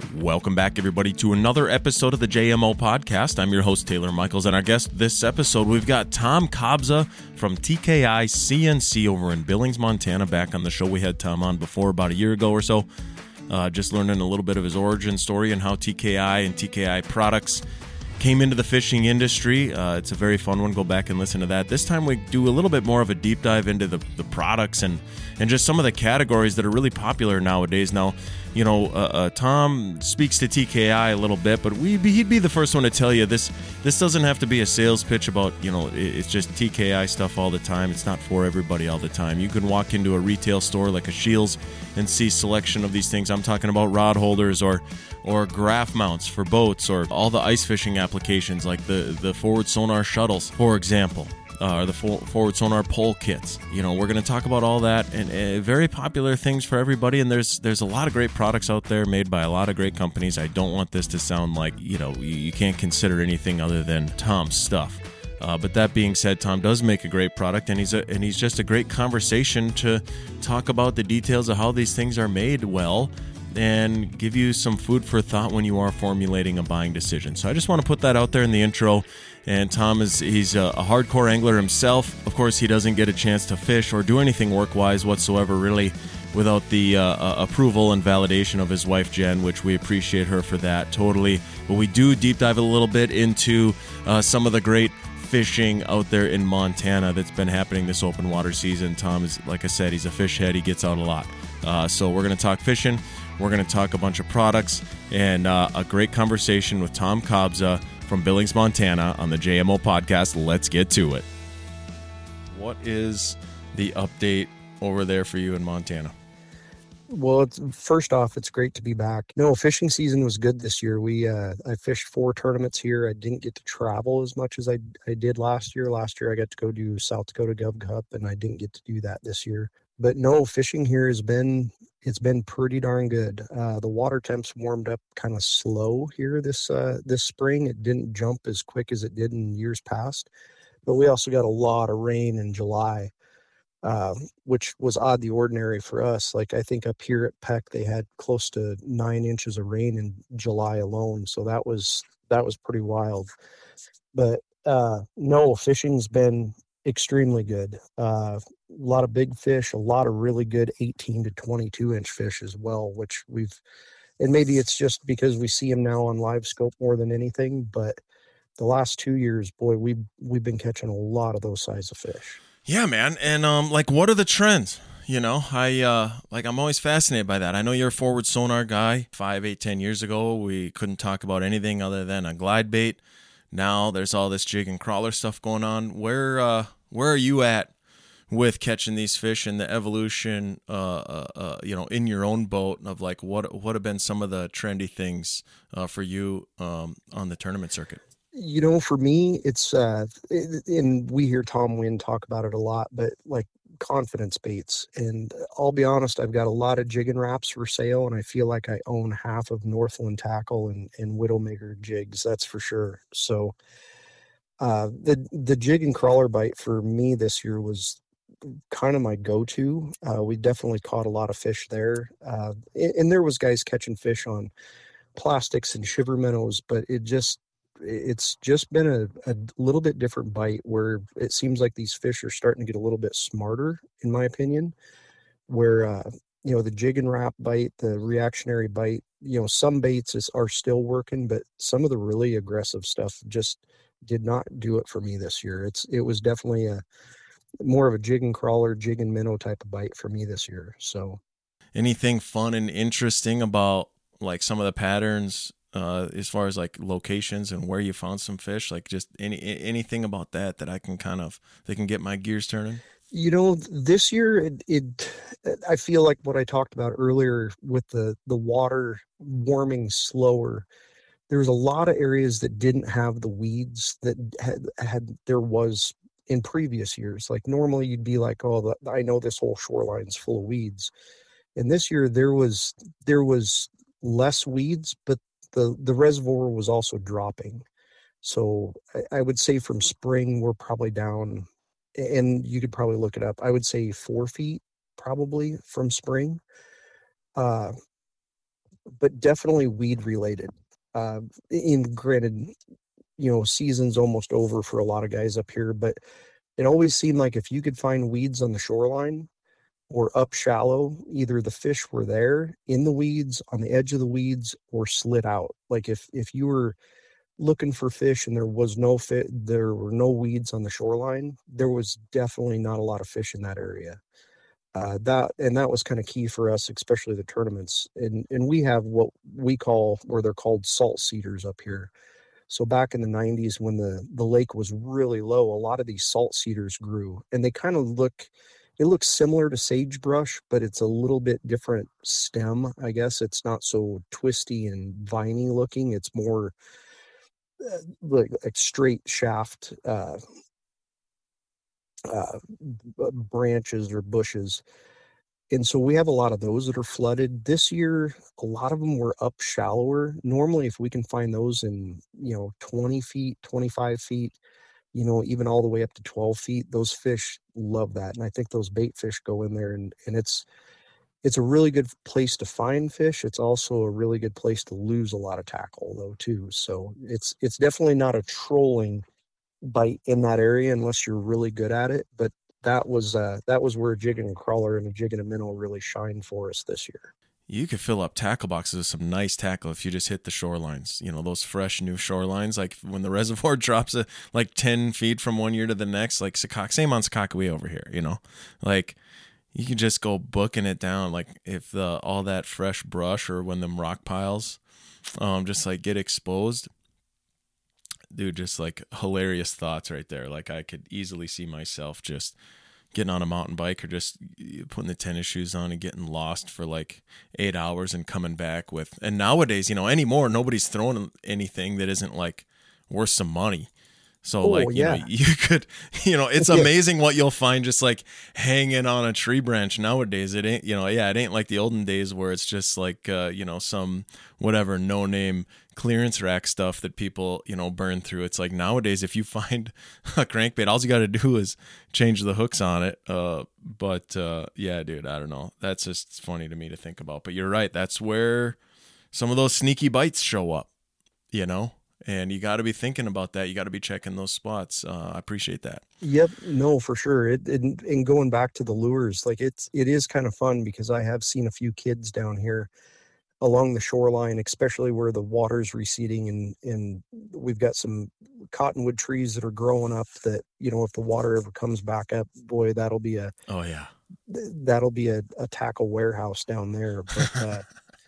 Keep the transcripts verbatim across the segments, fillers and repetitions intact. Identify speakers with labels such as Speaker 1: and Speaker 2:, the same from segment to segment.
Speaker 1: Welcome back, everybody, to another episode of the J M O Podcast. I'm your host, Taylor Michaels, and our guest this episode, we've got Tom Kabza from T K I C N C over in Billings, Montana, back on the show. We had Tom on before about a year ago or so, uh, just learning a little bit of his origin story and how T K I and T K I products came into the fishing industry. Uh, it's a very fun one. Go back and listen to that. This time we do a little bit more of a deep dive into the, the products and, and just some of the categories that are really popular nowadays. Now, you know, uh, uh, Tom speaks to T K I a little bit, but we he'd be the first one to tell you this this doesn't have to be a sales pitch about, you know, it's just T K I stuff all the time. It's not for everybody all the time. You can walk into a retail store like a Shields and see selection of these things. I'm talking about rod holders or or graph mounts for boats or all the ice fishing applications like the, the forward sonar shuttles, for example. Uh, or the for- forward sonar pole kits. You know, we're going to talk about all that and uh, very popular things for everybody. And there's there's a lot of great products out there made by a lot of great companies. I don't want this to sound like, you know, you, you can't consider anything other than Tom's stuff. Uh, but that being said, Tom does make a great product, and he's a, and he's just a great conversation to talk about the details of how these things are made well and give you some food for thought when you are formulating a buying decision. So I just want to put that out there in the intro. And Tom is he's a, a hardcore angler himself. Of course, he doesn't get a chance to fish or do anything work-wise whatsoever, really, without the uh, uh, approval and validation of his wife, Jen, which we appreciate her for that totally. But we do deep dive a little bit into uh, some of the great fishing out there in Montana that's been happening this open water season. Tom is, like I said, he's a fish head. He gets out a lot. Uh, so we're going to talk fishing. We're going to talk a bunch of products and uh, a great conversation with Tom Kabza from Billings, Montana on the J M O Podcast. Let's get to it. What is the update over there for you in Montana?
Speaker 2: Well, it's, first off, it's great to be back. No, fishing season was good this year. We uh, I fished four tournaments here. I didn't get to travel as much as I, I did last year. Last year I got to go do South Dakota Gov Cup, and I didn't get to do that this year. But no, fishing here has been it's been pretty darn good. Uh, the water temps warmed up kind of slow here this uh, this spring. It didn't jump as quick as it did in years past. But we also got a lot of rain in July, uh, which was odd the ordinary for us. Like I think up here at Peck, they had close to nine inches of rain in July alone. So that was that was pretty wild. But uh, no, fishing's been extremely good. Uh, a lot of big fish, a lot of really good eighteen to twenty-two inch fish as well, which we've, and maybe it's just because we see them now on live scope more than anything, but the last two years, boy, we've, we've been catching a lot of those size of fish.
Speaker 1: Yeah, man. And um, like, what are the trends? You know, I uh, like I'm always fascinated by that. I know you're a forward sonar guy. Five, eight, ten years ago, we couldn't talk about anything other than a glide bait. Now there's all this jig and crawler stuff going on. Where uh, where are you at with catching these fish and the evolution, uh, uh, uh, you know, in your own boat of like what what have been some of the trendy things uh, for you um, on the tournament circuit?
Speaker 2: You know, for me, it's, uh, it, and we hear Tom Wynn talk about it a lot, but like confidence baits. And I'll be honest, I've got a lot of jig and wraps for sale, and I feel like I own half of Northland Tackle and, and Widowmaker jigs, that's for sure. So uh, the, the jig and crawler bite for me this year was kind of my go-to. Uh, we definitely caught a lot of fish there. Uh, and, and there was guys catching fish on plastics and shiver minnows, but it just, it's just been a, a little bit different bite where it seems like these fish are starting to get a little bit smarter, in my opinion, where, uh, you know, the jig and wrap bite, the reactionary bite, you know, some baits is, are still working, but some of the really aggressive stuff just did not do it for me this year. It's, it was definitely a more of a jig and crawler, jig and minnow type of bite for me this year. So
Speaker 1: anything fun and interesting about like some of the patterns, uh, as far as like locations and where you found some fish, like just any, anything about that, that I can kind of, they can get my gears turning?
Speaker 2: You know, this year, it, it, I feel like what I talked about earlier with the, the water warming slower, there's a lot of areas that didn't have the weeds that had, had there was in previous years. Like normally you'd be like, oh, the, I know this whole shoreline's full of weeds. And this year there was, there was less weeds, but the, the reservoir was also dropping. So I, I would say from spring, we're probably down, and you could probably look it up. I would say four feet probably from spring. Uh, but definitely weed related. Uh, in granted, you know, season's almost over for a lot of guys up here, but it always seemed like if you could find weeds on the shoreline or up shallow, either the fish were there in the weeds, on the edge of the weeds, or slid out. Like if if you were looking for fish and there was no fit, there were no weeds on the shoreline, there was definitely not a lot of fish in that area. Uh, that and that was kind of key for us, especially the tournaments. And and we have what we call, or they're called, salt cedars up here. So back in the nineties, when the the lake was really low, a lot of these salt cedars grew, and they kind of look. It looks similar to sagebrush, but it's a little bit different stem. I guess it's not so twisty and viney looking. It's more uh, like, like straight shaft uh, uh, branches or bushes. And so we have a lot of those that are flooded. This year, a lot of them were up shallower. Normally, if we can find those in, you know, twenty feet, twenty-five feet, you know, even all the way up to twelve feet, those fish love that. And I think those bait fish go in there, and, and it's, it's a really good place to find fish. It's also a really good place to lose a lot of tackle though, too. So it's, it's definitely not a trolling bite in that area unless you're really good at it. But that was uh, that was where a jig and a crawler and a jig and a minnow really shined for us this year.
Speaker 1: You could fill up tackle boxes with some nice tackle if you just hit the shorelines. You know, those fresh new shorelines, like when the reservoir drops a, like ten feet from one year to the next, like Secaucus, same on Secaucus over here, you know, like you can just go booking it down. Like if the all that fresh brush or when them rock piles um, just like get exposed, dude, just like hilarious thoughts right there. Like I could easily see myself just getting on a mountain bike or just putting the tennis shoes on and getting lost for like eight hours and coming back with, and nowadays, you know, anymore, nobody's throwing anything that isn't like worth some money. So
Speaker 2: Oh,
Speaker 1: like, you
Speaker 2: yeah.
Speaker 1: know, you could, you know, it's amazing what you'll find just like hanging on a tree branch nowadays. It ain't, you know, yeah, it ain't like the olden days where it's just like, uh, you know, some whatever no name clearance rack stuff that people, you know, burn through. It's like nowadays, if you find a crankbait, all you got to do is change the hooks on it. Uh, but uh, yeah, dude, I don't know. That's just funny to me to think about. But you're right. That's where some of those sneaky bites show up, you know? And you got to be thinking about that. You got to be checking those spots. Uh, I appreciate that.
Speaker 2: Yep. No, for sure. It, and, and going back to the lures, like it's, it is kind of fun because I have seen a few kids down here along the shoreline, especially where the water's receding, and, and we've got some cottonwood trees that are growing up that, you know, if the water ever comes back up, boy, that'll be a,
Speaker 1: Oh yeah,
Speaker 2: that'll be a, a tackle warehouse down there. But, uh,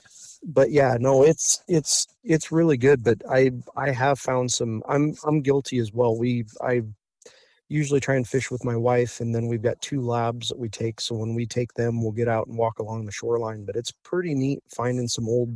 Speaker 2: but yeah, no, it's, it's, it's really good. But I, I have found some, I'm, I'm guilty as well. We, I usually try and fish with my wife, and then we've got two labs that we take. So when we take them, we'll get out and walk along the shoreline, but it's pretty neat finding some old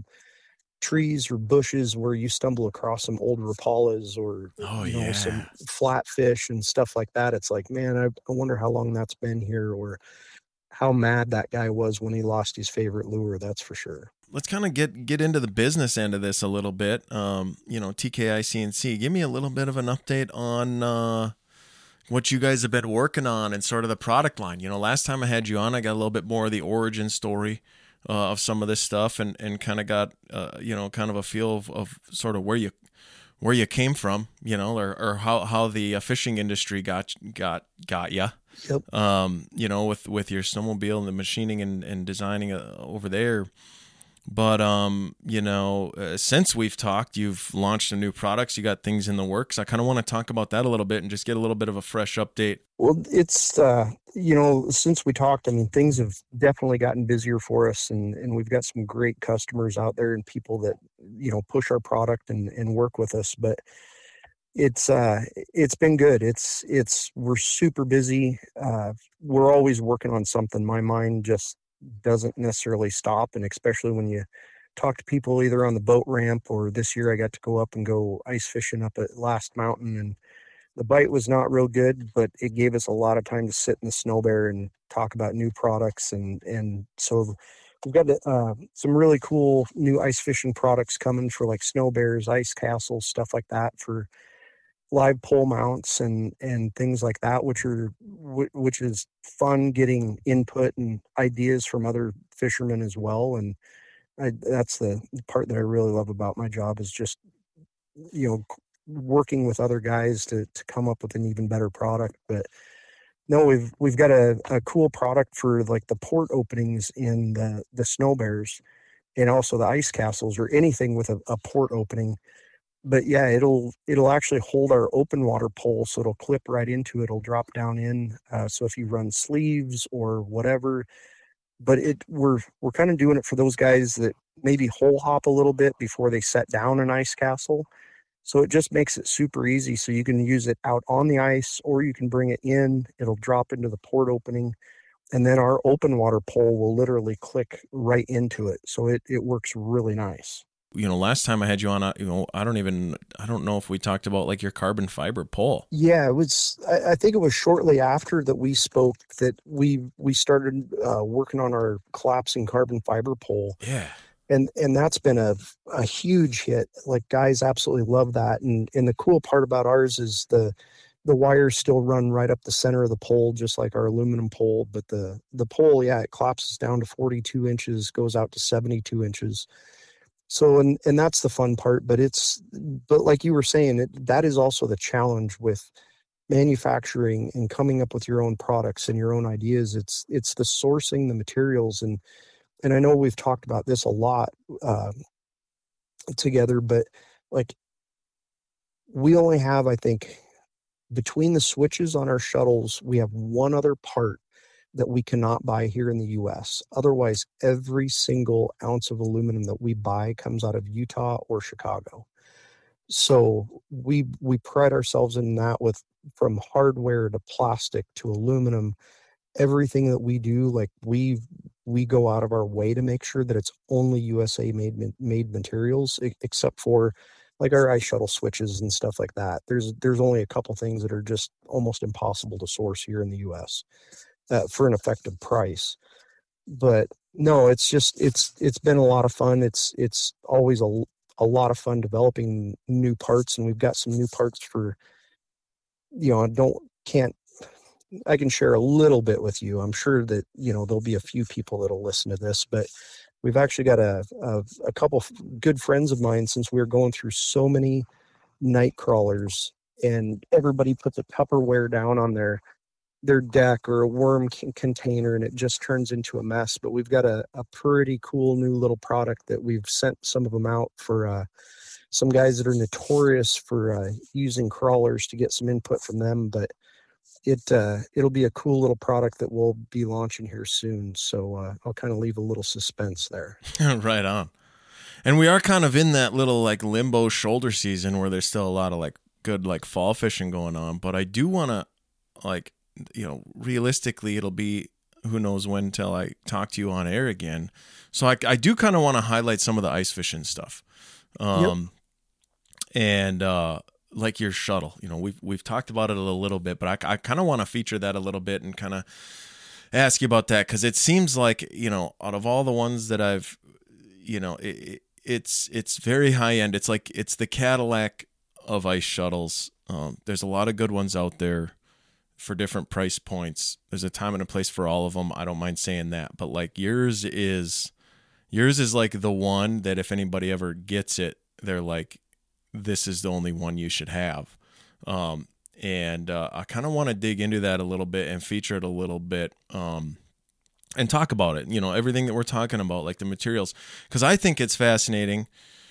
Speaker 2: trees or bushes where you stumble across some old rapalas or,
Speaker 1: oh
Speaker 2: you know,
Speaker 1: yeah,
Speaker 2: some flatfish and stuff like that. It's like, man, I, I wonder how long that's been here, or how mad that guy was when he lost his favorite lure. That's for sure.
Speaker 1: Let's kind of get get into the business end of this a little bit. Um, you know, T K I C N C, give me a little bit of an update on uh, what you guys have been working on and sort of the product line. You know, last time I had you on, I got a little bit more of the origin story uh, of some of this stuff, and, and kind of got, uh, you know, kind of a feel of, of sort of where you where you came from, you know, or, or how, how the fishing industry got got got you.
Speaker 2: Yep.
Speaker 1: Um, you know, with, with your snowmobile and the machining and, and designing uh, over there. But, um, you know, uh, since we've talked, you've launched some new products. You got things in the works. I kind of want to talk about that a little bit and just get a little bit of a fresh update.
Speaker 2: Well, it's, uh, you know, since we talked, I mean, things have definitely gotten busier for us, and, and we've got some great customers out there and people that, you know, push our product and, and work with us. But it's, uh, it's been good. It's, it's, we're super busy. Uh, we're always working on something. My mind just doesn't necessarily stop. And especially when you talk to people either on the boat ramp, or this year I got to go up and go ice fishing up at Last Mountain, and the bite was not real good, but it gave us a lot of time to sit in the snow bear and talk about new products. And, and so we've got uh, some really cool new ice fishing products coming for like snow bears, ice castles, stuff like that, for live pole mounts and, and things like that, which are, which is fun, getting input and ideas from other fishermen as well. And I, that's the part that I really love about my job is just, you know, working with other guys to, to come up with an even better product. But no, we've, we've got a, a cool product for like the port openings in the, the snow bears and also the ice castles or anything with a, a port opening. But yeah, it'll it'll actually hold our open water pole, so it'll clip right into it. It'll drop down in. Uh, so if you run sleeves or whatever, but it we're we're kind of doing it for those guys that maybe hole hop a little bit before they set down an ice castle. So it just makes it super easy. So you can use it out on the ice, or you can bring it in. It'll drop into the port opening, and then our open water pole will literally click right into it. So it it works really nice.
Speaker 1: You know, last time I had you on, you know, I don't even, I don't know if we talked about like your carbon fiber pole.
Speaker 2: Yeah, it was, I, I think it was shortly after that we spoke that we, we started uh, working on our collapsing carbon fiber pole.
Speaker 1: Yeah.
Speaker 2: And, and that's been a, a huge hit. Like guys absolutely love that. And, and the cool part about ours is the, the wires still run right up the center of the pole, just like our aluminum pole. But the, the pole, yeah, it collapses down to forty-two inches, goes out to seventy-two inches. So, and, and that's the fun part, but it's, but like you were saying, it, that is also the challenge with manufacturing and coming up with your own products and your own ideas. It's, it's the sourcing, the materials. And, and I know we've talked about this a lot uh, together, but like we only have, I think between the switches on our shuttles, we have one other part that we cannot buy here in the U S. Otherwise, every single ounce of aluminum that we buy comes out of Utah or Chicago. So we we pride ourselves in that with from hardware to plastic to aluminum, everything that we do, like we we go out of our way to make sure that it's only U S A made made materials, except for like our ice shuttle switches and stuff like that. There's there's only a couple things that are just almost impossible to source here in the U S. Uh, for an effective price. But no, it's just it's it's been a lot of fun. It's it's always a, a lot of fun developing new parts, and we've got some new parts for, you know, I don't can't I can share a little bit with you. I'm sure that, you know, there'll be a few people that'll listen to this, but we've actually got a a, a couple good friends of mine, since we were going through so many night crawlers and everybody puts a Tupperware down on their their deck or a worm container and it just turns into a mess. But we've got a, a pretty cool new little product that we've sent some of them out for uh, some guys that are notorious for uh, using crawlers to get some input from them. But it, uh, it'll be a cool little product that we'll be launching here soon. So uh, I'll kind of leave a little suspense there.
Speaker 1: Right on. And we are kind of in that little like limbo shoulder season where there's still a lot of like good like fall fishing going on. But I do want to like, you know, realistically, it'll be who knows when till I talk to you on air again. So I, I do kind of want to highlight some of the ice fishing stuff. Um, yep. And uh, like your shuttle, you know, we've, we've talked about it a little, little bit, but I, I kind of want to feature that a little bit and kind of ask you about that. Cause it seems like, you know, out of all the ones that I've, you know, it, it's, it's very high end. It's like, it's the Cadillac of ice shuttles. Um, there's a lot of good ones out there for different price points. There's a time and a place for all of them. I don't mind saying that, but like yours is, yours is like the one that if anybody ever gets it, they're like, this is the only one you should have. Um, and uh, I kind of want to dig into that a little bit and feature it a little bit um, and talk about it. You know, everything that we're talking about, like the materials, because I think it's fascinating.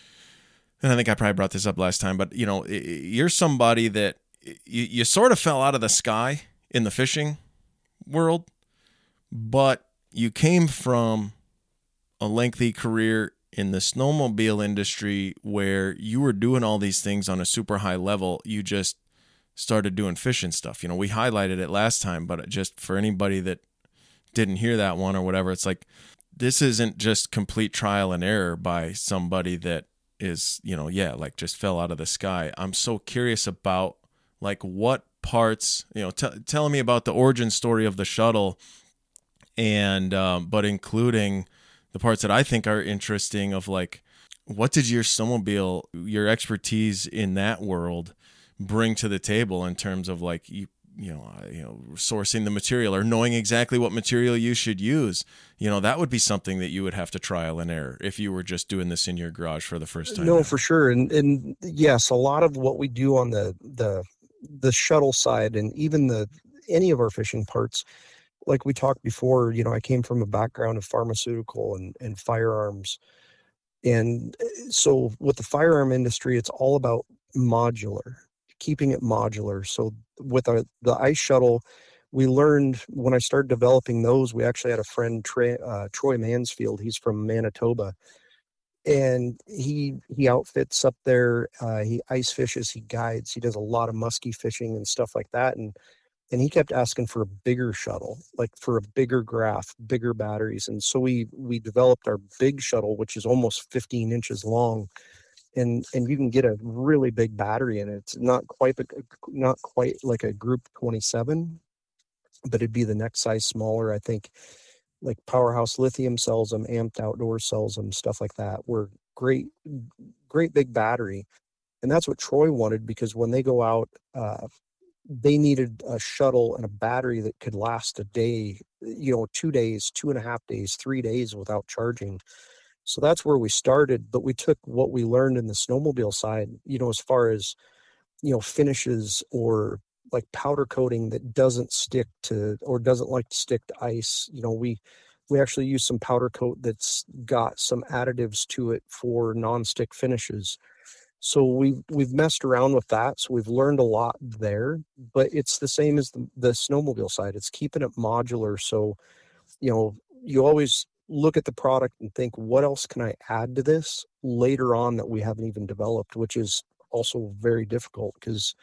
Speaker 1: And I think I probably brought this up last time, but you know, you're somebody that You, you sort of fell out of the sky in the fishing world, but you came from a lengthy career in the snowmobile industry where you were doing all these things on a super high level. You just started doing fishing stuff. You know, we highlighted it last time, but just for anybody that didn't hear that one or whatever, it's like, this isn't just complete trial and error by somebody that is, you know, yeah, like just fell out of the sky. I'm so curious about like what parts, you know, t- telling me about the origin story of the shuttle and, um, but including the parts that I think are interesting of like, what did your snowmobile, your expertise in that world bring to the table in terms of like you, you know, uh, you know, sourcing the material or knowing exactly what material you should use. You know, that would be something that you would have to trial and error if you were just doing this in your garage for the first time.
Speaker 2: No,
Speaker 1: ever.
Speaker 2: for sure. And, and yes, a lot of what we do on the, the, the shuttle side and even the, any of our fishing parts, like we talked before, you know, I came from a background of pharmaceutical and, and firearms. And so with the firearm industry, it's all about modular, keeping it modular. So with our, the ice shuttle, we learned when I started developing those, we actually had a friend, Troy, uh, Troy Mansfield. He's from Manitoba, and he he outfits up there. Uh, he ice fishes, he guides, he does a lot of musky fishing and stuff like that. And and he kept asking for a bigger shuttle, like for a bigger graph, bigger batteries. And so we we developed our big shuttle, which is almost fifteen inches long, and and you can get a really big battery in it. It's not quite not quite like a Group twenty-seven, but it'd be the next size smaller. I think like Powerhouse Lithium sells them, Amped Outdoors sells them, stuff like that. We're great, great big battery. And that's what Troy wanted, because when they go out, uh, they needed a shuttle and a battery that could last a day, you know, two days, two and a half days, three days without charging. So that's where we started. But we took what we learned in the snowmobile side, you know, as far as, you know, finishes or like powder coating that doesn't stick to, or doesn't like to stick to ice. You know, we, we actually use some powder coat that's got some additives to it for non-stick finishes. So we've, we've messed around with that. So we've learned a lot there, but it's the same as the, the snowmobile side. It's keeping it modular. So, you know, you always look at the product and think, what else can I add to this later on that we haven't even developed, which is also very difficult because,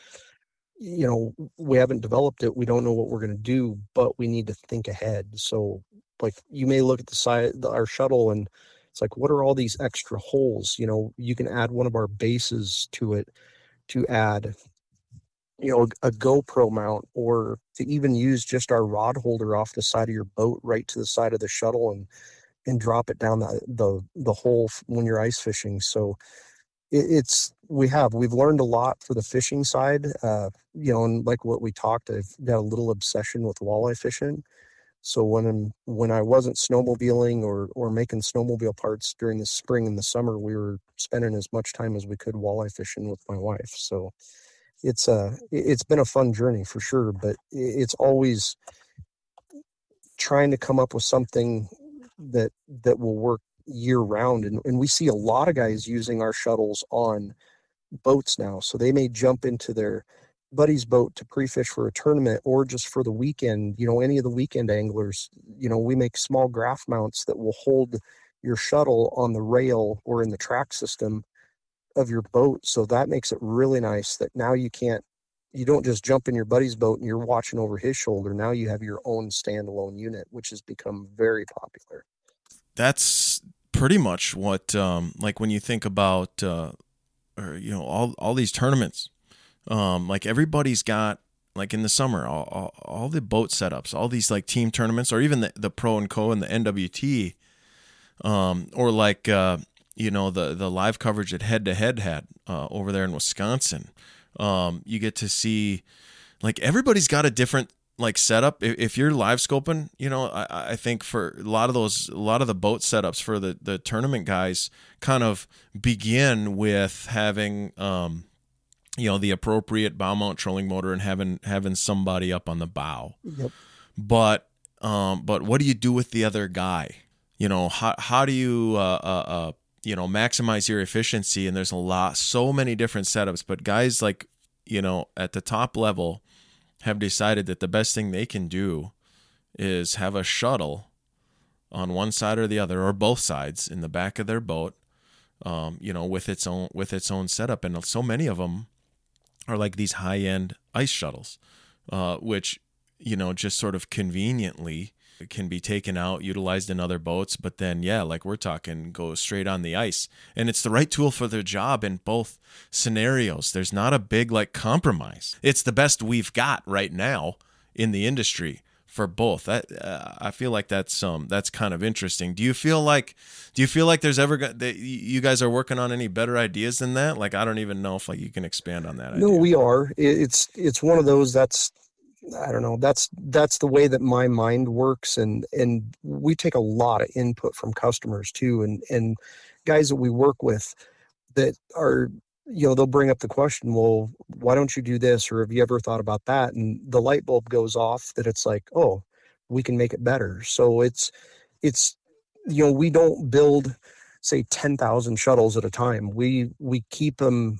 Speaker 2: you know, we haven't developed it. We don't know what we're going to do, but we need to think ahead. So like you may look at the side, the, our shuttle, and it's like, what are all these extra holes? You know, you can add one of our bases to it to add, you know, a GoPro mount, or to even use just our rod holder off the side of your boat right to the side of the shuttle and and drop it down the the, the hole when you're ice fishing. So it, it's we have we've learned a lot for the fishing side, uh, you know, and like what we talked, I've got a little obsession with walleye fishing. So when I'm, when I wasn't snowmobiling or or making snowmobile parts during the spring and the summer, we were spending as much time as we could walleye fishing with my wife. So it's a it's been a fun journey for sure, but it's always trying to come up with something that that will work year round. And, and we see a lot of guys using our shuttles on boats now. So they may jump into their buddy's boat to pre-fish for a tournament or just for the weekend. You know, any of the weekend anglers, you know, we make small graph mounts that will hold your shuttle on the rail or in the track system of your boat. So that makes it really nice that now you can't, you don't just jump in your buddy's boat and you're watching over his shoulder. Now you have your own standalone unit, which has become very popular.
Speaker 1: That's pretty much what, um, like when you think about, uh, or, you know, all, all these tournaments, um, like everybody's got, like in the summer, all, all, all the boat setups, all these like team tournaments, or even the, the Pro and Co and the N W T, um, or like, uh, you know, the, the live coverage that Head to Head had, uh, over there in Wisconsin. Um, you get to see, like, everybody's got a different like setup. If, if you're live scoping, you know, I, I think for a lot of those, a lot of the boat setups for the, the tournament guys kind of begin with having, um, you know, the appropriate bow mount trolling motor and having, having somebody up on the bow.
Speaker 2: Yep.
Speaker 1: But, um, but what do you do with the other guy? You know, how, how do you, uh, uh, uh, you know, maximize your efficiency? And there's a lot, so many different setups, but guys like, you know, at the top level have decided that the best thing they can do is have a shuttle on one side or the other, or both sides in the back of their boat, um, you know, with its own, with its own setup. And so many of them are like these high end ice shuttles, uh, which, you know, just sort of conveniently can be taken out, utilized in other boats, but then, yeah, like we're talking, go straight on the ice. And it's the right tool for their job in both scenarios. There's not a big like compromise. It's the best we've got right now in the industry for both. That, uh, I feel like that's um that's kind of interesting. Do you feel like do you feel like there's ever that you guys are working on any better ideas than that? Like, I don't even know if like you can expand on that
Speaker 2: No,
Speaker 1: idea.
Speaker 2: we are. It's it's one of those that's I don't know. That's that's the way that my mind works, and and we take a lot of input from customers too, and and guys that we work with that are, you know, they'll bring up the question, well, why don't you do this, or have you ever thought about that? And the light bulb goes off that it's like, oh, we can make it better. So it's it's you know, we don't build, say, ten thousand shuttles at a time. We we keep them.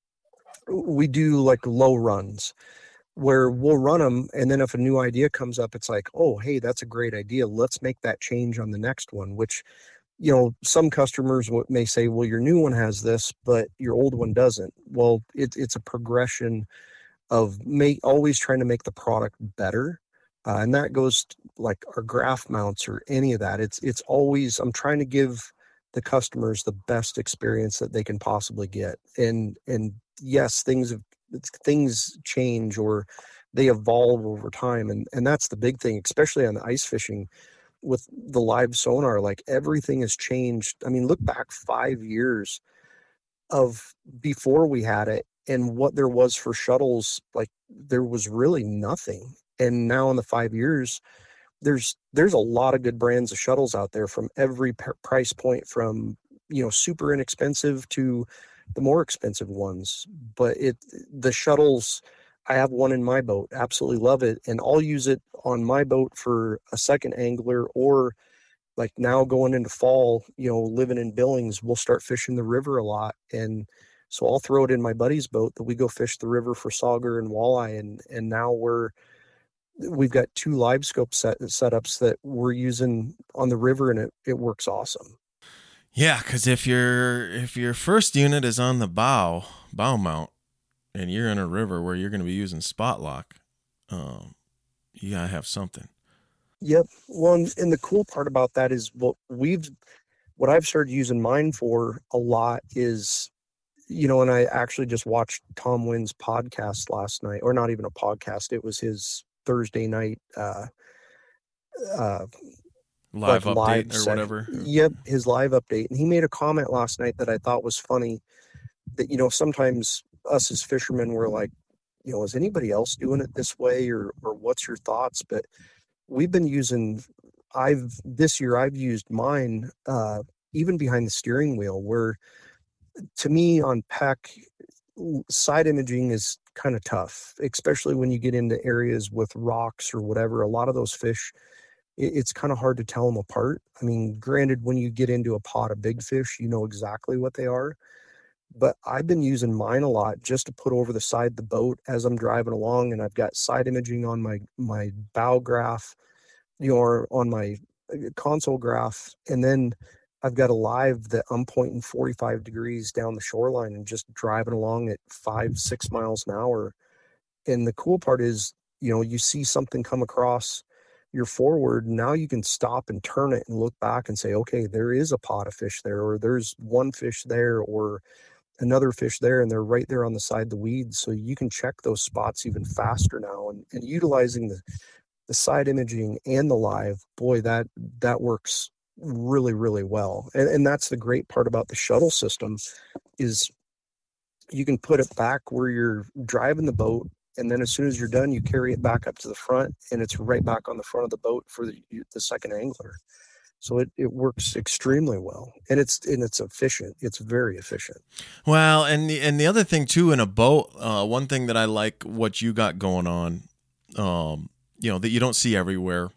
Speaker 2: We do like low runs where we'll run them, and then if a new idea comes up, it's like, oh, hey, that's a great idea, let's make that change on the next one. Which, you know, some customers may say, well, your new one has this but your old one doesn't. Well, it, it's a progression of make always trying to make the product better, uh, and that goes to, like, our graph mounts or any of that. It's it's always, I'm trying to give the customers the best experience that they can possibly get. And and yes, things have things change or they evolve over time, and and that's the big thing, especially on the ice fishing with the live sonar. Like, everything has changed. I mean, look back five years of before we had it and what there was for shuttles. Like, there was really nothing, and now in the five years there's there's a lot of good brands of shuttles out there from every p- price point, from, you know, super inexpensive to the more expensive ones. But it the shuttles, I have one in my boat, absolutely love it, and I'll use it on my boat for a second angler, or like now going into fall, you know, living in Billings, we'll start fishing the river a lot, and so I'll throw it in my buddy's boat that we go fish the river for sauger and walleye. and and now we're we've got two live scope set setups that we're using on the river, and it, it works awesome.
Speaker 1: Yeah, because if your if your first unit is on the bow bow mount, and you're in a river where you're going to be using spot lock, um, you gotta have something.
Speaker 2: Yep. Well, and, and the cool part about that is what we've what I've started using mine for a lot is, you know, and I actually just watched Tom Wynn's podcast last night, or not even a podcast, it was his Thursday night uh uh
Speaker 1: Live
Speaker 2: like
Speaker 1: update
Speaker 2: live
Speaker 1: or
Speaker 2: session.
Speaker 1: whatever.
Speaker 2: Yep, his live update. And he made a comment last night that I thought was funny, that, you know, sometimes us as fishermen, we're like, you know, is anybody else doing it this way, or or what's your thoughts? But we've been using, I've this year I've used mine uh even behind the steering wheel, where to me on P E C, side imaging is kind of tough, especially when you get into areas with rocks or whatever. A lot of those fish, it, it's kind of hard to tell them apart. I mean, granted, when you get into a pot of big fish, you know exactly what they are. But I've been using mine a lot just to put over the side of the boat as I'm driving along, and I've got side imaging on my my bow graph, you know, or on my console graph, and then I've got a live that I'm pointing forty-five degrees down the shoreline and just driving along at five, six miles an hour. And the cool part is, you know, you see something come across your forward, now you can stop and turn it and look back and say, okay, there is a pot of fish there, or there's one fish there, or another fish there, and they're right there on the side of the weeds. So you can check those spots even faster now, and, and utilizing the, the side imaging and the live, boy, that that works really, really well. And, and that's the great part about the shuttle system, is you can put it back where you're driving the boat, and then as soon as you're done, you carry it back up to the front, and it's right back on the front of the boat for the, the second angler. So it, it works extremely well, and it's and it's efficient. It's very efficient.
Speaker 1: Well, and the and the other thing too, in a boat, uh, one thing that I like what you got going on, um, you know, that you don't see everywhere,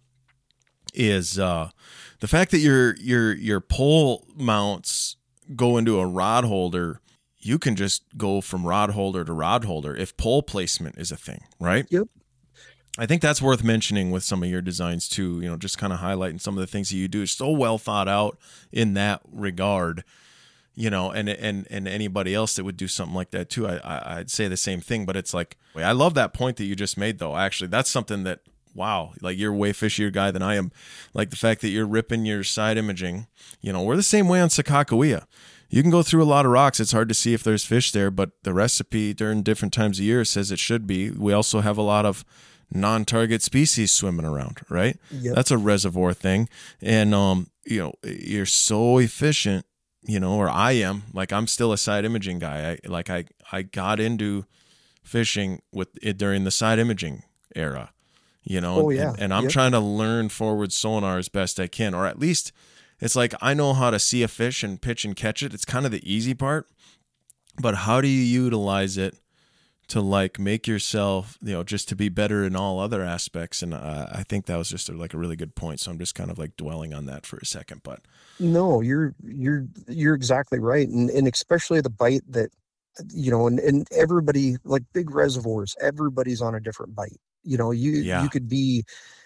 Speaker 1: is uh, the fact that your your your pole mounts go into a rod holder. You can just go from rod holder to rod holder if pole placement is a thing, right?
Speaker 2: Yep.
Speaker 1: I think that's worth mentioning with some of your designs too, you know, just kind of highlighting some of the things that you do. It's so well thought out in that regard, you know, and and and anybody else that would do something like that too, I, I, I'd say the same thing. But it's like, I love that point that you just made, though. Actually, that's something that, wow, like, you're a way fishier guy than I am. Like the fact that you're ripping your side imaging, you know, we're the same way on Sakakawea. You can go through a lot of rocks. It's hard to see if there's fish there, but the recipe during different times of year says it should be. We also have a lot of non-target species swimming around, right?
Speaker 2: Yep.
Speaker 1: That's a reservoir thing. And, um, you know, you're so efficient, you know, or I am, like, I'm still a side imaging guy. I like, I, I got into fishing with it during the side imaging era, you know,
Speaker 2: Oh
Speaker 1: and,
Speaker 2: yeah.
Speaker 1: and, and I'm
Speaker 2: Yep.
Speaker 1: trying to learn forward sonar as best I can, or at least it's like I know how to see a fish and pitch and catch it. It's kind of the easy part, but how do you utilize it to like make yourself, you know, just to be better in all other aspects? And uh, I think that was just a, like a really good point. So I'm just kind of like dwelling on that for a second, but
Speaker 2: No, you're you're you're exactly right. And and especially the bite that, you know, and, and everybody, like big reservoirs, everybody's on a different bite. You know, you you
Speaker 1: yeah,
Speaker 2: could be,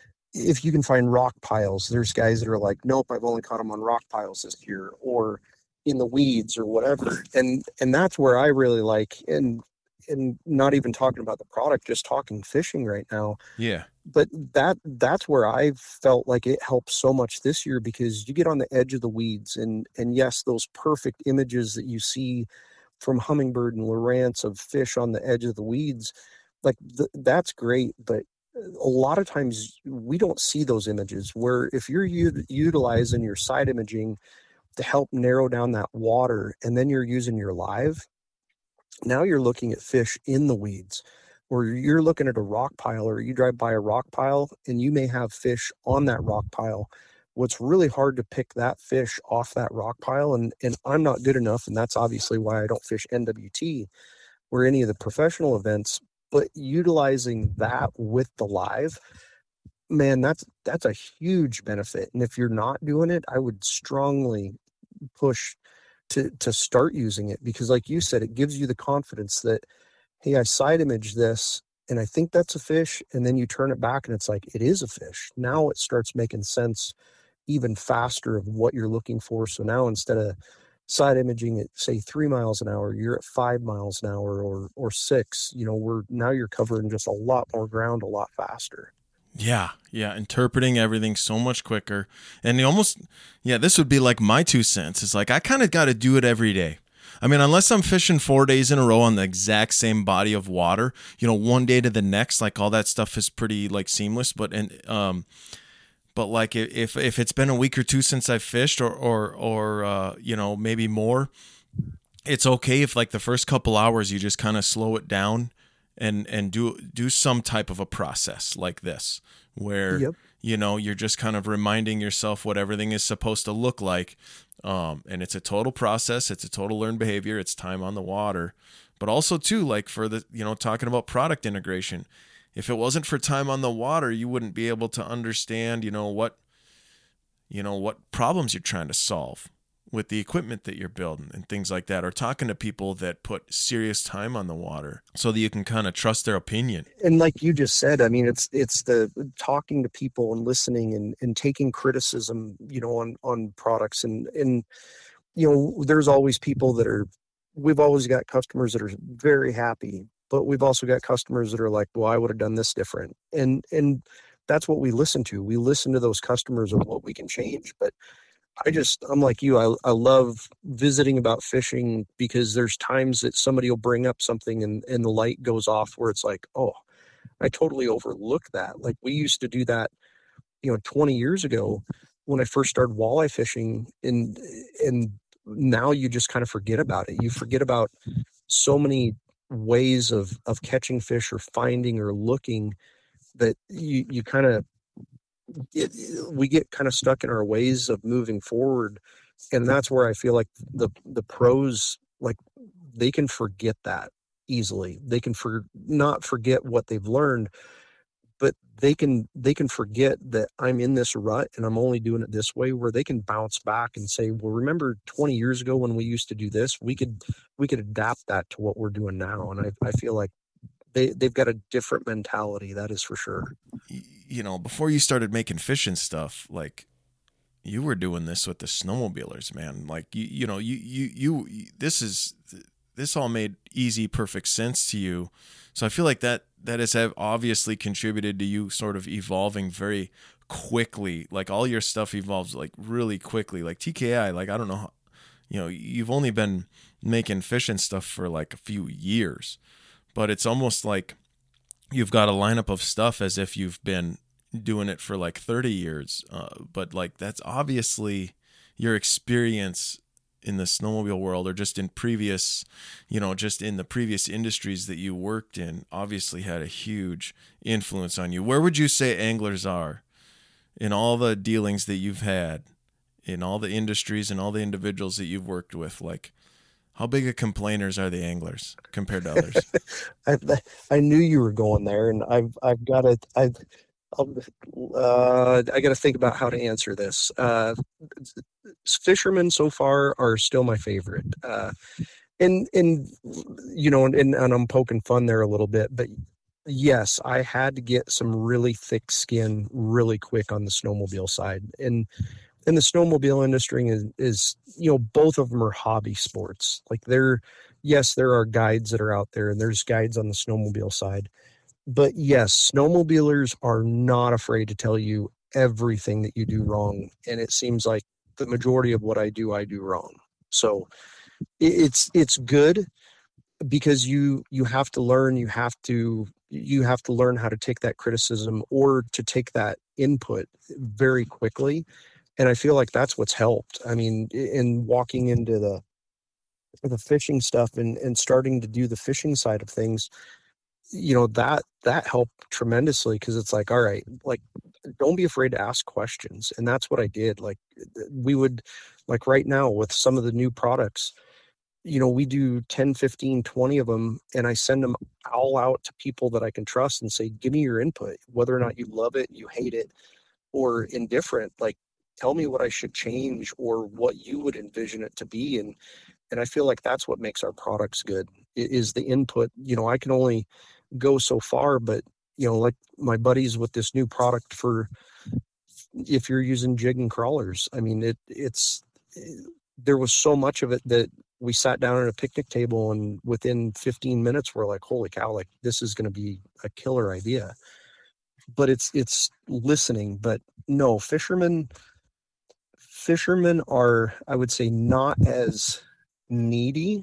Speaker 2: if you can find rock piles, there's guys that are like, nope, I've only caught them on rock piles this year, or in the weeds or whatever. And and that's where I really like, and and not even talking about the product, just talking fishing right now.
Speaker 1: yeah,
Speaker 2: But that that's where I've felt like it helps so much this year, because you get on the edge of the weeds, and and yes, those perfect images that you see from Humminbird and Lowrance of fish on the edge of the weeds, like th- that's great. But a lot of times we don't see those images, where if you're u- utilizing your side imaging to help narrow down that water, and then you're using your live, now you're looking at fish in the weeds, or you're looking at a rock pile, or you drive by a rock pile and you may have fish on that rock pile. What's really hard to pick that fish off that rock pile, and and I'm not good enough, and that's obviously why I don't fish N W T or any of the professional events. But utilizing that with the live, man, that's that's a huge benefit. And if you're not doing it, I would strongly push to to start using it, because like you said, it gives you the confidence that, hey, I side image this and I think that's a fish, and then you turn it back and it's like, it is a fish. Now it starts making sense even faster of what you're looking for. So now, instead of side imaging at say three miles an hour, you're at five miles an hour, or or six. You know, we're now you're covering just a lot more ground a lot faster.
Speaker 1: yeah, yeah. Interpreting everything so much quicker. And you almost, yeah, this would be like my two cents. It's like I kind of got to do it every day. I mean, unless I'm fishing four days in a row on the exact same body of water, you know, one day to the next, like all that stuff is pretty like seamless. But, and, um, but like if, if it's been a week or two since I've fished, or, or, or, uh, you know, maybe more, it's okay if like the first couple hours you just kind of slow it down and and do do some type of a process like this, where
Speaker 2: Yep.
Speaker 1: you know you're just kind of reminding yourself what everything is supposed to look like, um, and it's a total process, it's a total learned behavior, it's time on the water. But also too, like for the, you know, talking about product integration, if it wasn't for time on the water, you wouldn't be able to understand, you know, what you know what problems you're trying to solve with the equipment that you're building and things like that, or talking to people that put serious time on the water so that you can kind of trust their opinion.
Speaker 2: And like you just said, I mean, it's it's the talking to people and listening, and and taking criticism, you know, on on products. and and you know, there's always people that are, we've always got customers that are very happy, but we've also got customers that are like, well, I would have done this different. And and that's what we listen to. We listen to those customers of what we can change. But I just, I'm like you. I, I love visiting about fishing, because there's times that somebody will bring up something, and, and the light goes off, where it's like, oh, I totally overlooked that. Like we used to do that, you know, twenty years ago when I first started walleye fishing, and, and now you just kind of forget about it. You forget about so many ways of, of catching fish, or finding, or looking, that you, you kind of, it, we get kind of stuck in our ways of moving forward. And that's where I feel like the the pros, like, they can forget that easily. They can for not forget what they've learned, but they can they can forget that I'm in this rut and I'm only doing it this way, where they can bounce back and say, well, remember twenty years ago when we used to do this? We could we could adapt that to what we're doing now. And I, I feel like they, they've got a different mentality, that is for sure.
Speaker 1: You know, before you started making fishing stuff, like you were doing this with the snowmobilers, man. Like you, you know, you, you, you, this is, this all made easy, perfect sense to you. So I feel like that, that has obviously contributed to you sort of evolving very quickly. Like all your stuff evolves like really quickly. Like T K I, like, I don't know, how, you know, you've only been making fishing stuff for like a few years, but it's almost like you've got a lineup of stuff as if you've been doing it for like thirty years. Uh, but like, that's obviously your experience in the snowmobile world, or just in previous, you know, just in the previous industries that you worked in, obviously had a huge influence on you. Where would you say anglers are in all the dealings that you've had, in all the industries and all the individuals that you've worked with? Like, how big of complainers are the anglers compared to others?
Speaker 2: I I knew you were going there, and I've I've got to I've I'll, uh, I got to think about how to answer this. Uh, fishermen so far are still my favorite, uh, and and you know, and, and I'm poking fun there a little bit, but yes, I had to get some really thick skin really quick on the snowmobile side, and and the snowmobile industry is, is, you know, both of them are hobby sports. Like they're, yes, there are guides that are out there, and there's guides on the snowmobile side. But yes, snowmobilers are not afraid to tell you everything that you do wrong. And it seems like the majority of what I do, I do wrong. So it's, it's good because you, you have to learn, you have to, you have to learn how to take that criticism or to take that input very quickly. And I feel like that's what's helped. I mean, in walking into the the fishing stuff and, and starting to do the fishing side of things, you know, that that helped tremendously, because it's like, all right, like, don't be afraid to ask questions. And that's what I did. Like we would, like right now with some of the new products, you know, we do ten, fifteen, twenty of them, and I send them all out to people that I can trust and say, give me your input, whether or not you love it, you hate it, or indifferent. Like, tell me what I should change or what you would envision it to be. And, and I feel like that's what makes our products good, is the input. You know, I can only go so far, but you know, like my buddies with this new product for, if you're using jig and crawlers, I mean, it it's, there was so much of it that we sat down at a picnic table, and within fifteen minutes, we're like, holy cow, like this is going to be a killer idea. But it's, it's listening. But no, fishermen, fishermen are, I would say, not as needy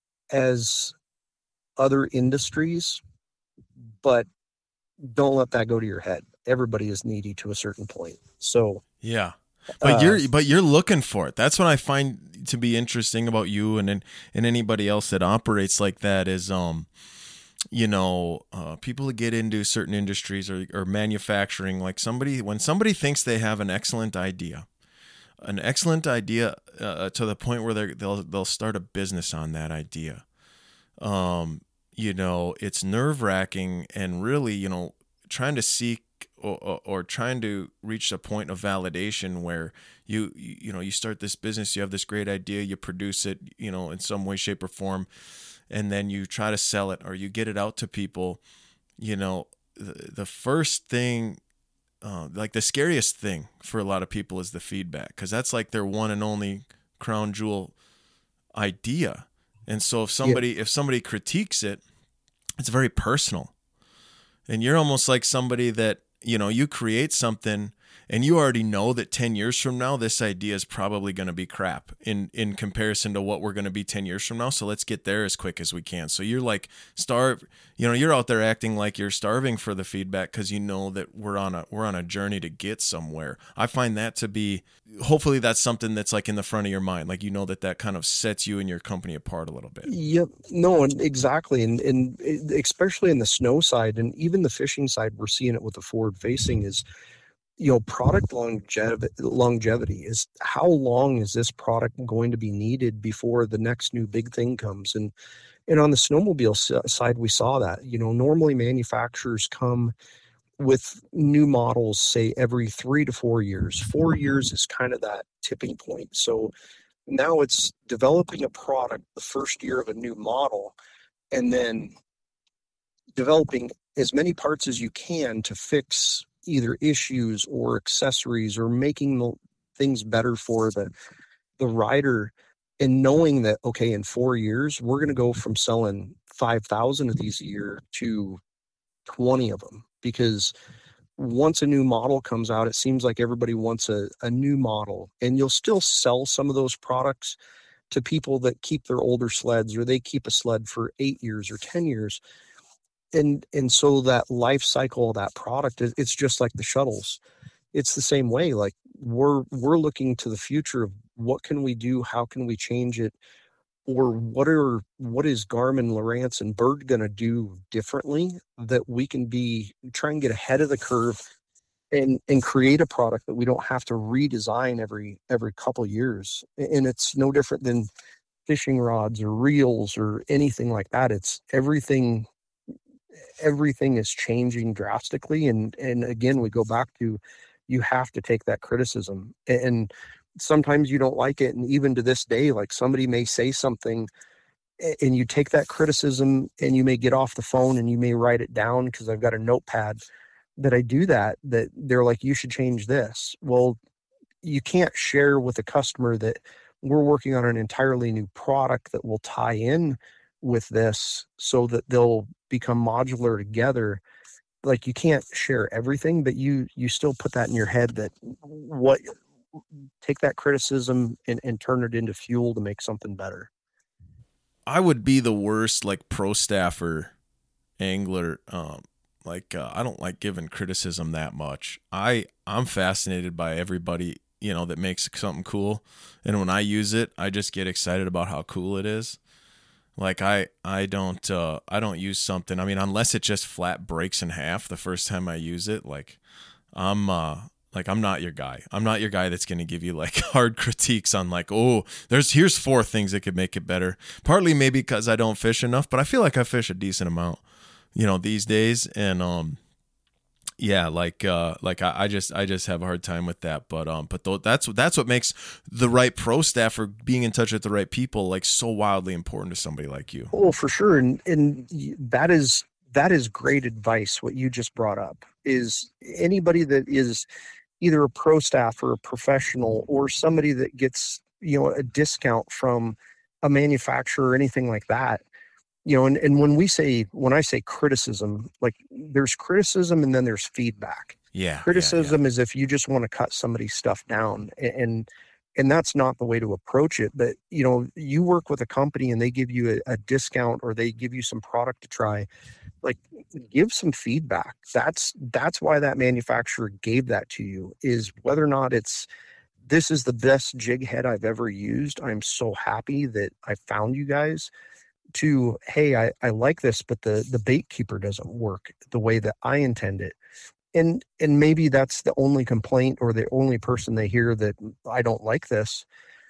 Speaker 2: as other industries, but don't let that go to your head. Everybody is needy to a certain point. So
Speaker 1: yeah, but uh, you're but you're looking for it. That's what I find to be interesting about you and and, and anybody else that operates like that is um you know, uh, people that get into certain industries or, or manufacturing, like somebody, when somebody thinks they have an excellent idea, an excellent idea uh, to the point where they they'll they'll start a business on that idea. Um, you know, it's nerve wracking, and really, you know, trying to seek or, or, or trying to reach a point of validation where you you know you start this business, you have this great idea, you produce it, you know, in some way, shape, or form, and then you try to sell it or you get it out to people. You know, the, the first thing. Uh, like the scariest thing for a lot of people is the feedback, because that's like their one and only crown jewel idea. And so if somebody yeah. if somebody critiques it, it's very personal. And you're almost like somebody that, you know, you create something and you already know that ten years from now, this idea is probably going to be crap in, in comparison to what we're going to be ten years from now. So let's get there as quick as we can. So you're like starve, you know, you're out there acting like you're starving for the feedback because you know that we're on a, we're on a journey to get somewhere. I find that to be, hopefully that's something that's like in the front of your mind. Like, you know, that that kind of sets you and your company apart a little bit.
Speaker 2: Yep. No, exactly. And, and especially in the snow side and even the fishing side, we're seeing it with the forward facing is, you know, product longevity, longevity is how long is this product going to be needed before the next new big thing comes? And, and on the snowmobile side, we saw that, you know, normally manufacturers come with new models, say every three to four years. Four years is kind of that tipping point. So now it's developing a product the first year of a new model, and then developing as many parts as you can to fix either issues or accessories or making the things better for the the rider, and knowing that, okay, in four years, we're going to go from selling five thousand of these a year to twenty of them. Because once a new model comes out, it seems like everybody wants a, a new model, and you'll still sell some of those products to people that keep their older sleds, or they keep a sled for eight years or ten years. And and so that life cycle of that product, it's just like the shuttles. It's the same way. Like we're we're looking to the future of what can we do? How can we change it? Or what are what is Garmin, Lowrance, and Bird going to do differently that we can be try and get ahead of the curve and and create a product that we don't have to redesign every every couple years. And it's no different than fishing rods or reels or anything like that. It's everything everything is changing drastically. And and again, we go back to, you have to take that criticism, and sometimes you don't like it. And even to this day, like somebody may say something and you take that criticism and you may get off the phone and you may write it down, because I've got a notepad that I do that, that they're like, you should change this. Well, you can't share with a customer that we're working on an entirely new product that will tie in with this so that they'll become modular together. Like, you can't share everything, but you you still put that in your head that what take that criticism and, and turn it into fuel to make something better.
Speaker 1: I would be the worst like pro staffer angler. Um, like uh, I don't like giving criticism that much. I I'm fascinated by everybody, you know, that makes something cool, and when I use it, I just get excited about how cool it is. Like I I don't uh, I don't use something. I mean, unless it just flat breaks in half the first time I use it. Like I'm uh, like I'm not your guy. I'm not your guy that's going to give you like hard critiques on like, oh, there's here's four things that could make it better. Partly maybe because I don't fish enough, but I feel like I fish a decent amount, you know, these days. And um, yeah, like uh, like I, I just I just have a hard time with that. But um, but th- that's that's what makes the right pro staffer, being in touch with the right people, like so wildly important to somebody like you.
Speaker 2: Oh, for sure. And and that is that is great advice. What you just brought up is anybody that is either a pro staff or a professional or somebody that gets, you know, a discount from a manufacturer or anything like that. You know, and, and when we say, when I say criticism, like there's criticism and then there's feedback.
Speaker 1: Yeah.
Speaker 2: Criticism
Speaker 1: yeah, yeah.
Speaker 2: is if you just want to cut somebody's stuff down, and and that's not the way to approach it. But, you know, you work with a company and they give you a, a discount or they give you some product to try, like give some feedback. That's that's why that manufacturer gave that to you, is whether or not it's, this is the best jig head I've ever used. I'm so happy that I found you guys, to, hey, I, I like this, but the the bait keeper doesn't work the way that I intend it. And and maybe that's the only complaint or the only person they hear, that I don't like this,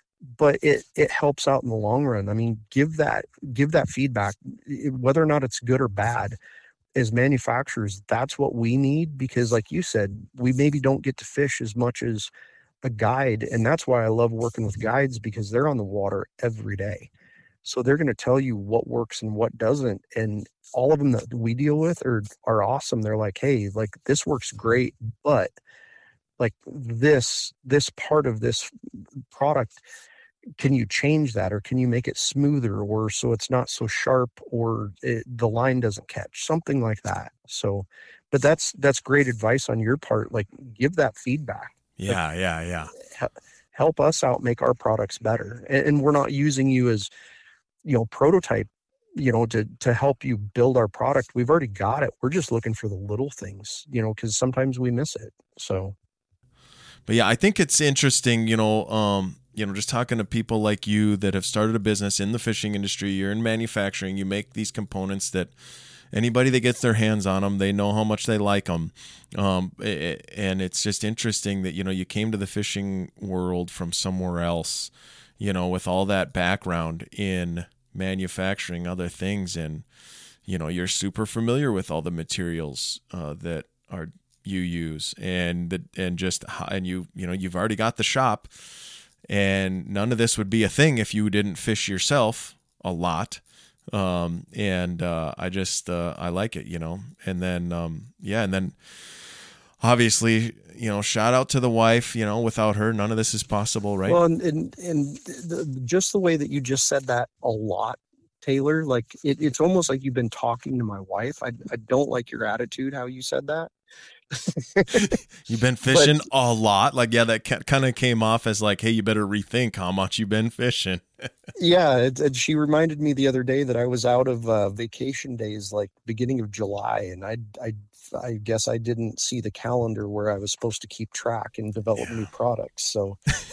Speaker 2: but it it helps out in the long run. I mean, give that give that feedback, whether or not it's good or bad. As manufacturers, that's what we need, because like you said, we maybe don't get to fish as much as a guide. And that's why I love working with guides, because they're on the water every day. So they're going to tell you what works and what doesn't. And all of them that we deal with are, are awesome. They're like, hey, like this works great, but like this, this part of this product, can you change that, or can you make it smoother, or so it's not so sharp, or it, the line doesn't catch, something like that. So, but that's, that's great advice on your part. Like give that feedback.
Speaker 1: Yeah.
Speaker 2: Like,
Speaker 1: Yeah. Yeah.
Speaker 2: help us out, make our products better. And, and we're not using you as, you know, prototype, you know, to, to help you build our product. We've already got it. We're just looking for the little things, you know, because sometimes we miss it. So,
Speaker 1: but yeah, I think it's interesting, you know, um, you know, just talking to people like you that have started a business in the fishing industry. You're in manufacturing, you make these components that anybody that gets their hands on them, they know how much they like them. Um, and it's just interesting that, you know, you came to the fishing world from somewhere else, you know, with all that background in manufacturing other things. And, you know, you're super familiar with all the materials uh, that are you use, and the, and just, and you, you know, you've already got the shop, and none of this would be a thing if you didn't fish yourself a lot. Um, and, uh, I just, uh, I like it, you know, and then, um, yeah. And then obviously, you know, shout out to the wife, you know, without her, none of this is possible. Right.
Speaker 2: Well, and, and, and the, just the way that you just said that a lot, Taylor, like it, it's almost like you've been talking to my wife. I, I don't like your attitude, how you said that.
Speaker 1: You've been fishing
Speaker 2: but,
Speaker 1: a lot. Like, yeah, that kind of came off as like, hey, you better rethink how much you've been fishing.
Speaker 2: yeah. It, it, she reminded me the other day that I was out of uh, vacation days, like beginning of July. And I, I, I guess I didn't see the calendar where I was supposed to keep track and develop
Speaker 1: Yeah.
Speaker 2: new products. So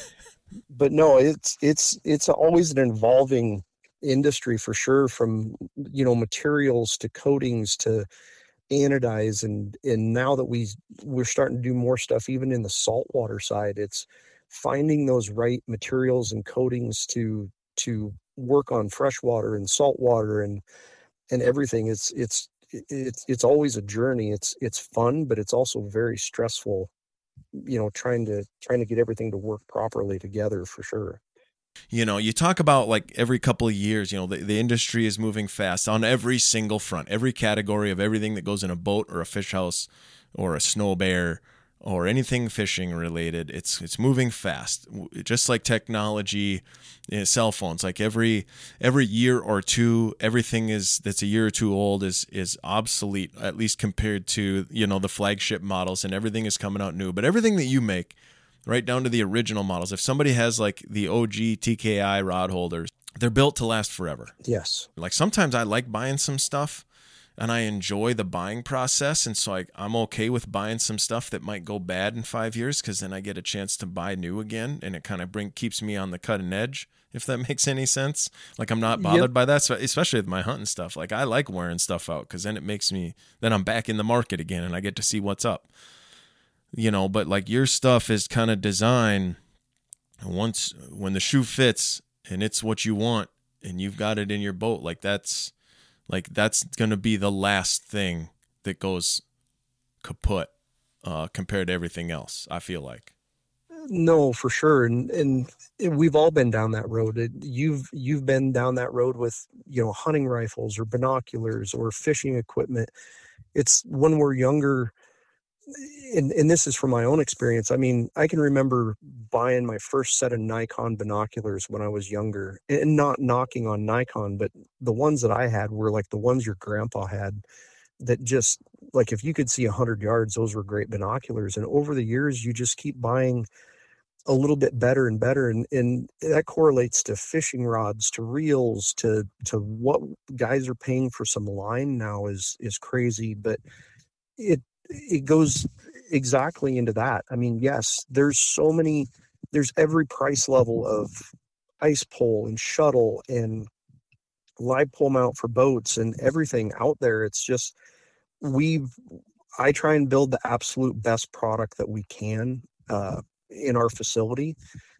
Speaker 2: but no, it's it's it's always an evolving industry for sure, from you know materials to coatings to anodize, and and now that we we're starting to do more stuff even in the saltwater side. It's finding those right materials and coatings to to work on freshwater and saltwater and and everything. It's it's it's it's always a journey. It's it's fun, but it's also very stressful, you know, trying to trying to get everything to work properly together for sure.
Speaker 1: You know, you talk about like every couple of years, you know, the, the industry is moving fast on every single front, every category of everything that goes in a boat or a fish house or a snow bear or anything fishing related. It's it's moving fast, just like technology, you know, cell phones. Like every every year or two, everything is that's a year or two old is is obsolete, at least compared to, you know, the flagship models, and everything is coming out new. But everything that you make, right down to the original models. If somebody has like the O G T K I rod holders, they're built to last forever.
Speaker 2: Yes.
Speaker 1: Like sometimes I like buying some stuff and I enjoy the buying process. And so I, I'm okay with buying some stuff that might go bad in five years because then I get a chance to buy new again. And it kind of bring keeps me on the cutting edge, if that makes any sense. Like I'm not bothered yep. by that, especially with my hunting stuff. Like I like wearing stuff out because then it makes me, then I'm back in the market again and I get to see what's up. You know, but like your stuff is kind of designed once when the shoe fits and it's what you want and you've got it in your boat, like that's like that's going to be the last thing that goes kaput uh, compared to everything else, I feel like.
Speaker 2: No, for sure. And and we've all been down that road. It, you've you've been down that road with, you know, hunting rifles or binoculars or fishing equipment. It's when we're younger. And, and this is from my own experience. I mean, I can remember buying my first set of Nikon binoculars when I was younger, and not knocking on Nikon, but the ones that I had were like the ones your grandpa had that just like, if you could see a hundred yards, those were great binoculars. And over the years, you just keep buying a little bit better and better. And, and that correlates to fishing rods, to reels, to, to what guys are paying for some line now is, is crazy, but it, it goes exactly into that. I mean, yes, there's so many, there's every price level of ice pole and shuttle and live pole mount for boats and everything out there. It's just, we've, I try and build the absolute best product that we can uh, in our facility.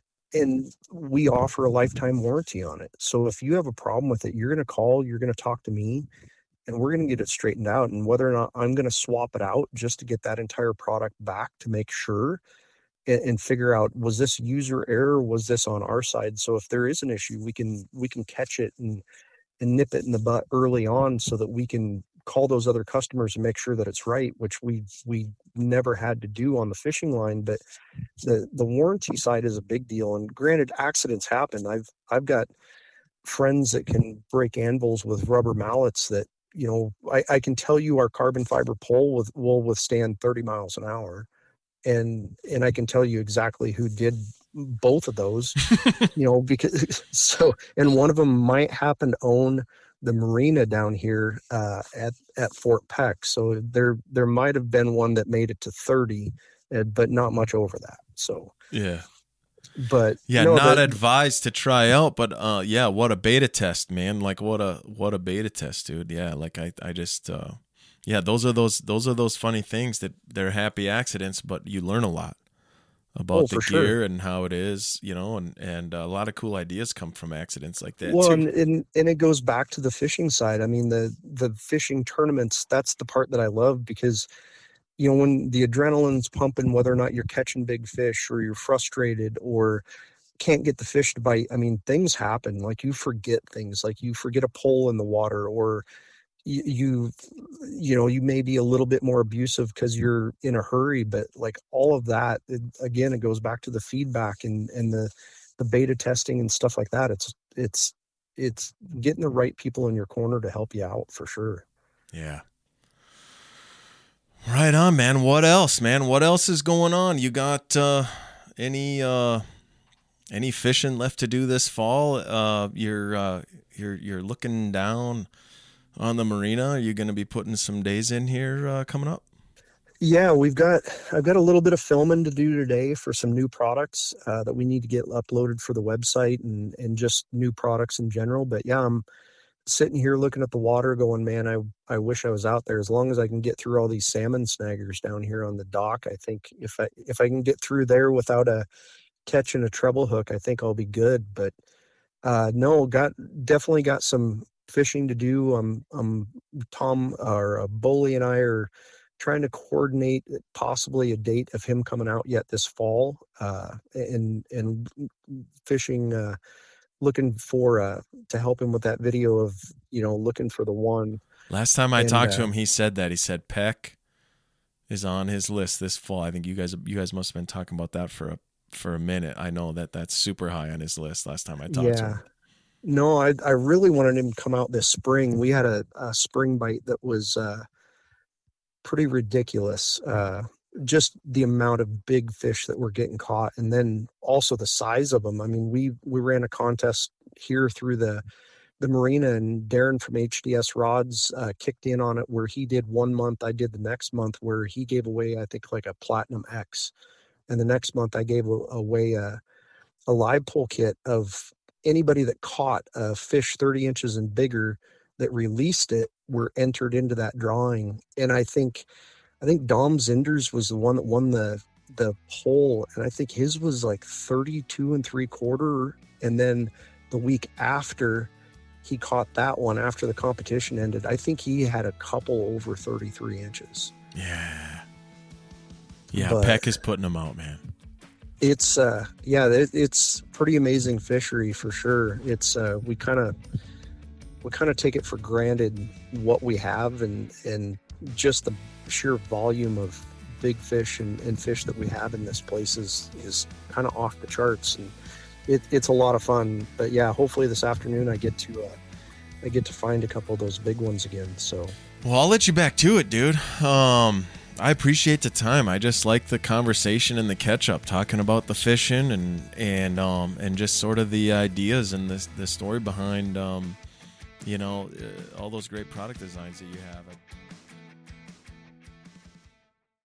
Speaker 2: And we offer a lifetime warranty on it. So if you have a problem with it, you're going to call, you're going to talk to me, and we're going to get it straightened out. And whether or not I'm going to swap it out just to get that entire product back to make sure and, and figure out, was this user error? Was this on our side? So if there is an issue, we can, we can catch it and, and nip it in the butt early on so that we can call those other customers and make sure that it's right, which we, we never had to do on the fishing line. But the, the warranty side is a big deal. And granted, accidents happen. I've, I've got friends that can break anvils with rubber mallets that, you know, I, I can tell you our carbon fiber pole with, will withstand thirty miles an hour. And, and I can tell you exactly who did both of those, you know, because so, and one of them might happen to own the marina down here uh, at, at Fort Peck. So there, there might've been one that made it to thirty, uh, but not much over that. So,
Speaker 1: yeah.
Speaker 2: But
Speaker 1: yeah,
Speaker 2: no,
Speaker 1: not
Speaker 2: the,
Speaker 1: advised to try out, but uh, yeah, what a beta test, man! Like what a what a beta test, dude. Yeah, like I I just uh, yeah, those are those those are those funny things that they're happy accidents, but you learn a lot about
Speaker 2: oh,
Speaker 1: the gear
Speaker 2: sure.
Speaker 1: and how it is, you know, and and a lot of cool ideas come from accidents like that.
Speaker 2: Well,
Speaker 1: too.
Speaker 2: and, and and it goes back to the fishing side. I mean, the the fishing tournaments. That's the part that I love because, you know, when the adrenaline's pumping, whether or not you're catching big fish or you're frustrated or can't get the fish to bite, I mean, things happen. Like you forget things, like you forget a pole in the water, or you, you, you know, you may be a little bit more abusive because you're in a hurry. But like all of that, it, again, it goes back to the feedback and, and the, the beta testing and stuff like that. It's, it's, it's getting the right people in your corner to help you out for sure.
Speaker 1: Yeah. Right on, man. What else, man? What else is going on? You got uh, any uh, any fishing left to do this fall? Uh, you're uh, you're you're looking down on the marina. Are you going to be putting some days in here uh, coming up?
Speaker 2: Yeah, we've got I've got a little bit of filming to do today for some new products uh, that we need to get uploaded for the website and and just new products in general. But yeah, I'm sitting here looking at the water going, man, I I wish I was out there. As long as I can get through all these salmon snaggers down here on the dock, I think if I if I can get through there without a catch and a treble hook, I think I'll be good. But uh, no, got definitely got some fishing to do. Um, um, Tom or uh, Boley and I are trying to coordinate possibly a date of him coming out yet this fall, uh, and and fishing, uh, looking for uh, to help him with that video of you know looking for the one.
Speaker 1: Last time I
Speaker 2: And
Speaker 1: talked
Speaker 2: uh,
Speaker 1: to him, he said that he said Peck is on his list this fall. I think you guys you guys must have been talking about that for a for a minute. I know that that's super high on his list. Last time I talked
Speaker 2: yeah,
Speaker 1: to him.
Speaker 2: no, I I really wanted him to come out this spring. We had a, a spring bite that was uh, pretty ridiculous. Uh, just the amount of big fish that were getting caught, and then also the size of them. I mean, we we ran a contest here through the the marina, and Darren from H D S Rods uh, kicked in on it, where he did one month, I did the next month, where he gave away, I think, like a Platinum X, and the next month I gave away a, a live pole kit of anybody that caught a fish thirty inches and bigger that released it were entered into that drawing. And I think I think Dom Zinders was the one that won the the pole, and I think his was like thirty-two and three quarter. And then the week after he caught that one, after the competition ended, I think he had a couple over thirty-three inches.
Speaker 1: Yeah. Yeah,
Speaker 2: But
Speaker 1: Peck is putting them out, man.
Speaker 2: it's uh yeah, it, it's pretty amazing fishery for sure. It's uh we kind of we kind of take it for granted what we have, and and just the sheer volume of big fish and, and fish that we have in this place is is kind of off the charts, and it, it's a lot of fun. But yeah, hopefully this afternoon I get to uh, I get to find a couple of those big ones again. So
Speaker 1: Well, I'll let you back to it, dude. Um, I appreciate the time. I just like the conversation and the catch up, talking about the fishing and and um and just sort of the ideas and the the story behind um you know uh, all those great product designs that you have. I,